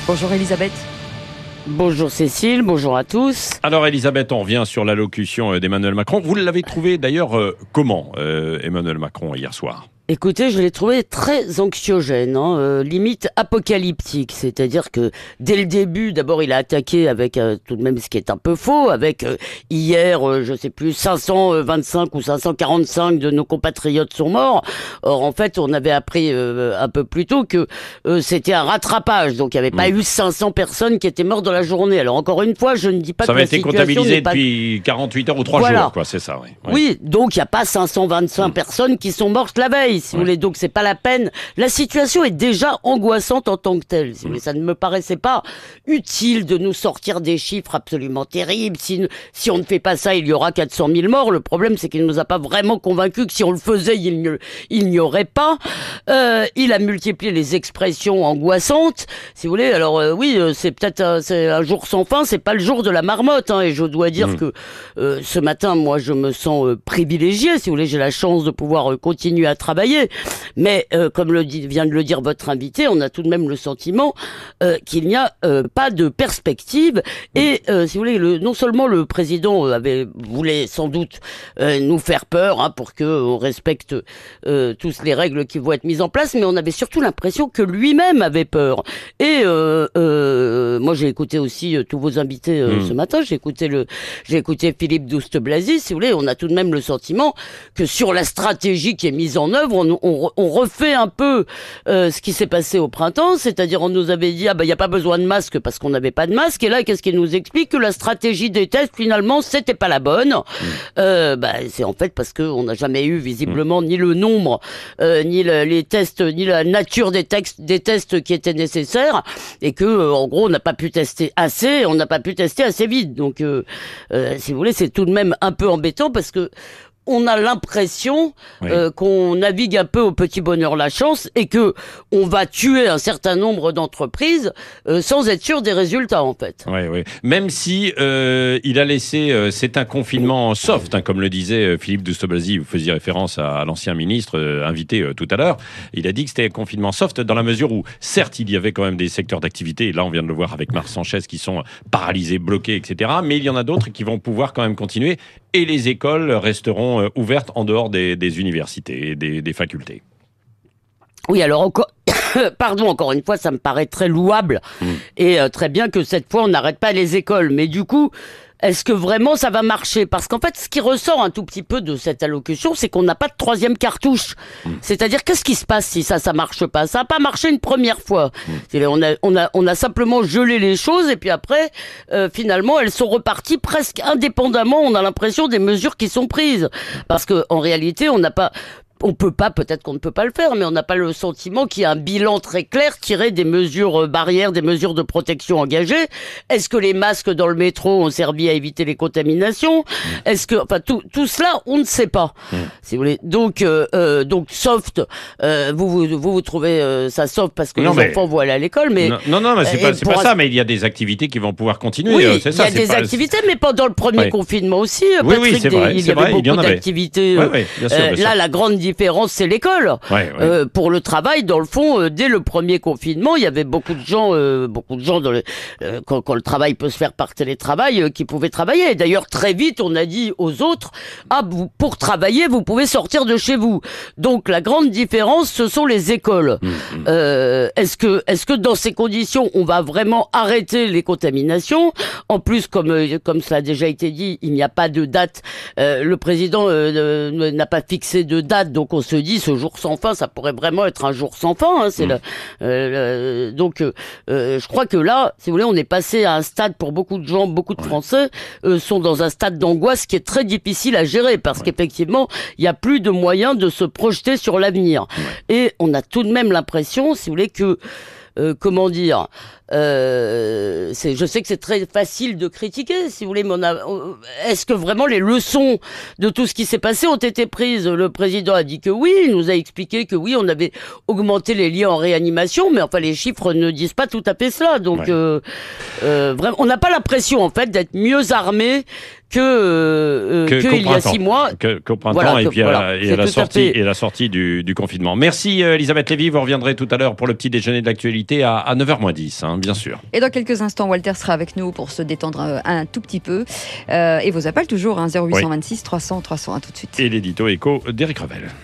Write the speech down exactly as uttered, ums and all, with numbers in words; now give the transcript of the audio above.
Bonjour Elisabeth. Bonjour Cécile, bonjour à tous. Alors Elisabeth, on revient sur l'allocution d'Emmanuel Macron. Vous l'avez trouvé d'ailleurs euh, comment, euh, Emmanuel Macron, hier soir ? Écoutez, je l'ai trouvé très anxiogène, hein, euh, limite apocalyptique. C'est-à-dire que dès le début, d'abord, il a attaqué avec euh, tout de même ce qui est un peu faux, avec euh, hier, euh, je sais plus, cinq cent vingt-cinq ou cinq cent quarante-cinq de nos compatriotes sont morts. Or, en fait, on avait appris euh, un peu plus tôt que euh, c'était un rattrapage. Donc, il n'y avait pas mmh. eu cinq cents personnes qui étaient mortes dans la journée. Alors, encore une fois, je ne dis pas ça que la situation... Ça avait été comptabilisé pas... depuis quarante-huit heures ou trois voilà. jours, quoi, c'est ça, oui. Oui, oui donc il n'y a pas cinq cent vingt-cinq mmh. personnes qui sont mortes la veille. Si ouais. vous voulez, donc c'est pas la peine. La situation est déjà angoissante en tant que telle. Si vous voulez, ça ne me paraissait pas utile de nous sortir des chiffres absolument terribles. Si, si on ne fait pas ça, il y aura quatre cent mille morts. Le problème, c'est qu'il ne nous a pas vraiment convaincus que si on le faisait, il n'y, il n'y aurait pas. Euh, il a multiplié les expressions angoissantes. Si vous voulez, alors euh, oui, euh, c'est peut-être un, c'est un jour sans fin. C'est pas le jour de la marmotte. Hein, et je dois dire mmh. que euh, ce matin, moi, je me sens euh, privilégié. Si vous voulez, j'ai la chance de pouvoir euh, continuer à travailler. Mais euh, comme le dit, vient de le dire votre invité, on a tout de même le sentiment euh, qu'il n'y a euh, pas de perspective. Et euh, si vous voulez, le, non seulement le président avait voulait sans doute euh, nous faire peur hein, pour que on respecte euh, tous les règles qui vont être mises en place, mais on avait surtout l'impression que lui-même avait peur. Et euh, euh, moi, j'ai écouté aussi euh, tous vos invités euh, mmh. ce matin. J'ai écouté le, j'ai écouté Philippe Douste-Blazy. Si vous voulez, on a tout de même le sentiment que sur la stratégie qui est mise en œuvre, on, on, on refait un peu euh, ce qui s'est passé au printemps, c'est-à-dire on nous avait dit ah bah il y a pas besoin de masque parce qu'on n'avait pas de masque, et là qu'est-ce qu'il nous explique que la stratégie des tests finalement c'était pas la bonne. Mmh. Euh, bah c'est en fait parce que on n'a jamais eu visiblement mmh. ni le nombre, euh, ni le, les tests, ni la nature des textes, des tests qui étaient nécessaires, et que euh, en gros on n'a pas pu tester assez, on n'a pas pu tester assez vite. Donc euh, euh, si vous voulez, c'est tout de même un peu embêtant parce que on a l'impression oui. euh, qu'on navigue un peu au petit bonheur la chance et que on va tuer un certain nombre d'entreprises euh, sans être sûr des résultats en fait. Oui, oui. Même si euh, il a laissé, euh, c'est un confinement soft, hein, comme le disait Philippe Douste-Blazy, vous faisiez référence à, à l'ancien ministre euh, invité euh, tout à l'heure. Il a dit que c'était un confinement soft dans la mesure où, certes, il y avait quand même des secteurs d'activité, et là on vient de le voir avec Marc Sanchez, qui sont paralysés, bloqués, et cetera. Mais il y en a d'autres qui vont pouvoir quand même continuer, et les écoles resteront ouverte en dehors des, des universités et des, des facultés. Oui, alors encore, pardon, encore une fois, ça me paraît très louable mmh. et euh, très bien que cette fois on n'arrête pas les écoles. Mais du coup, est-ce que vraiment ça va marcher ? Parce qu'en fait, ce qui ressort un tout petit peu de cette allocution, c'est qu'on n'a pas de troisième cartouche. Mmh. C'est-à-dire, qu'est-ce qui se passe si ça, ça marche pas ? Ça n'a pas marché une première fois. Mmh. On a, on a, on a simplement gelé les choses et puis après, euh, finalement, elles sont reparties presque indépendamment. On a l'impression des mesures qui sont prises. Parce que en réalité, on n'a pas... On peut pas, peut-être qu'on ne peut pas le faire, mais on n'a pas le sentiment qu'il y a un bilan très clair tiré des mesures barrières, des mesures de protection engagées. Est-ce que les masques dans le métro ont servi à éviter les contaminations ? Est-ce que, enfin, tout, tout cela, on ne sait pas, mmh. si vous voulez. Donc, euh, euh, donc soft, euh, vous, vous, vous, vous trouvez euh, ça soft parce que non, les mais... enfants vont aller à l'école, mais non, non, non mais c'est pas, c'est pas un... ça. Mais il y a des activités qui vont pouvoir continuer. Oui, euh, c'est ça. Il y a des pas... activités, mais pendant le premier ouais. confinement aussi, oui, Patrick, oui, c'est vrai, il c'est y avait vrai, beaucoup il y d'activités. Ouais, ouais, bien sûr, bien euh, sûr. Là, la grande différence, c'est l'école. Ouais, ouais. Euh, pour le travail, dans le fond, euh, dès le premier confinement, il y avait beaucoup de gens, euh, beaucoup de gens dans le, euh, quand, quand le travail peut se faire par télétravail, euh, qui pouvaient travailler. Et d'ailleurs, très vite, on a dit aux autres, ah, vous, pour travailler, vous pouvez sortir de chez vous. Donc, la grande différence, ce sont les écoles. Mmh, mmh. Euh, est-ce que, est-ce que dans ces conditions, on va vraiment arrêter les contaminations ? En plus, comme, euh, comme cela a déjà été dit, il n'y a pas de date. Euh, le président euh, n'a pas fixé de date, donc on se dit ce jour sans fin, ça pourrait vraiment être un jour sans fin. Hein, c'est mmh. le, euh, le, donc, euh, je crois que là, si vous voulez, on est passé à un stade pour beaucoup de gens, beaucoup de ouais. Français euh, sont dans un stade d'angoisse qui est très difficile à gérer parce ouais. qu'effectivement, il n'y a plus de moyens de se projeter sur l'avenir. Ouais. Et on a tout de même l'impression, si vous voulez, que Euh, comment dire, euh, c'est, je sais que c'est très facile de critiquer, si vous voulez, mais on a, on, est-ce que vraiment les leçons de tout ce qui s'est passé ont été prises ? Le président a dit que oui, il nous a expliqué que oui, on avait augmenté les lits en réanimation, mais enfin les chiffres ne disent pas tout à fait cela. Donc, ouais. euh, euh, vraiment, on n'a pas l'impression en fait d'être mieux armé que, euh, Que- que qu'au il y a printemps. six mois. Que- Qu'au printemps Voilà, et que- puis à, voilà, et c'est à la tout à sortie, fait. et la sortie du, du confinement. Merci euh, Elisabeth Lévy, vous reviendrez tout à l'heure pour le petit déjeuner de l'actualité à, à neuf heures moins dix, hein, bien sûr. Et dans quelques instants, Walter sera avec nous pour se détendre un, un tout petit peu. Euh, et vos appels toujours, hein, zéro huit cent vingt-six trois cents trois cents. À tout de suite. Et l'édito écho d'Éric Revel.